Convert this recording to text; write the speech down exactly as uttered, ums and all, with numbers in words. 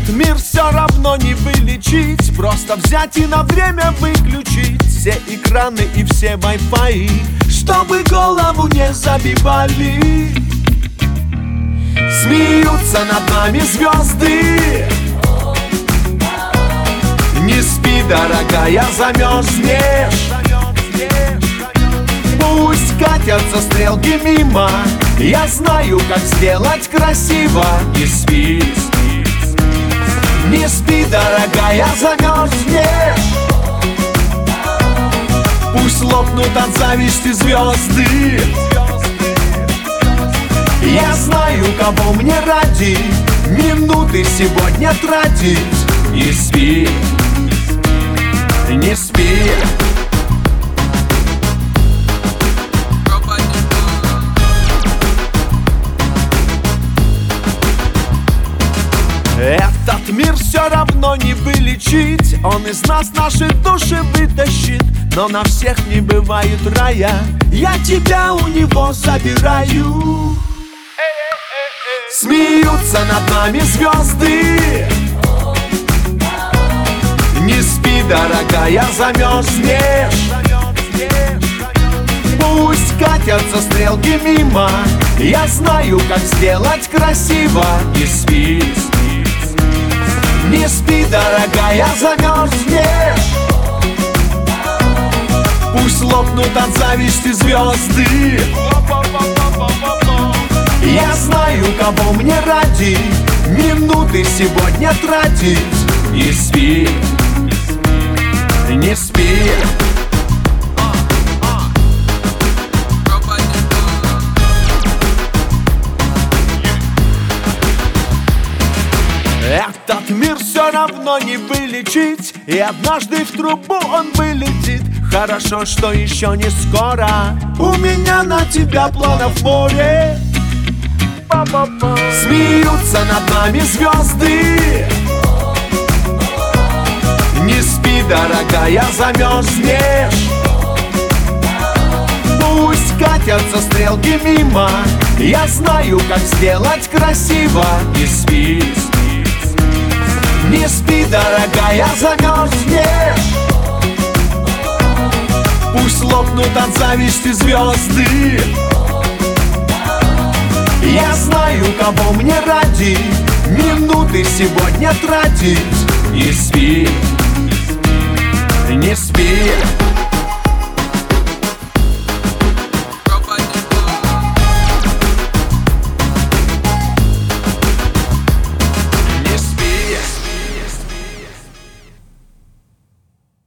Этот мир все равно не вылечить. Просто взять и на время выключить все экраны и все вай-фай, чтобы голову не забивали. Смеются над нами звезды. Не спи, дорогая, замерзнешь. Пусть катятся стрелки мимо, я знаю, как сделать красиво. Не спи, не спи, дорогая, замерзнешь. Пусть лопнут от зависти звезды. Я знаю, кого мне ради минуты сегодня тратить. Не спи, не спи. Этот мир все равно не вылечить. Он из нас наши души вытащит. Но на всех не бывает рая. Я тебя у него забираю. Смеются над нами звезды. Не спи, дорогая, замерзнешь. Пусть катятся стрелки мимо, я знаю, как сделать красиво. Не спи, не спи, дорогая, замерзнешь. Пусть лопнут от зависти звезды. Я знаю, кого мне ради минуты сегодня тратить. Не спи, не спи. Этот мир все равно не вылечить, и однажды в трубу он вылетит. Хорошо, что еще не скоро. У меня на тебя планов море. Смеются над нами звезды. Не спи, дорогая, замерзнешь. Пусть катятся стрелки мимо, я знаю, как сделать красиво. Не спи, не спи, дорогая, замерзнешь. Пусть лопнут от зависти звезды. Я знаю, кого мне ради минуты сегодня тратить. Не спи, не спи.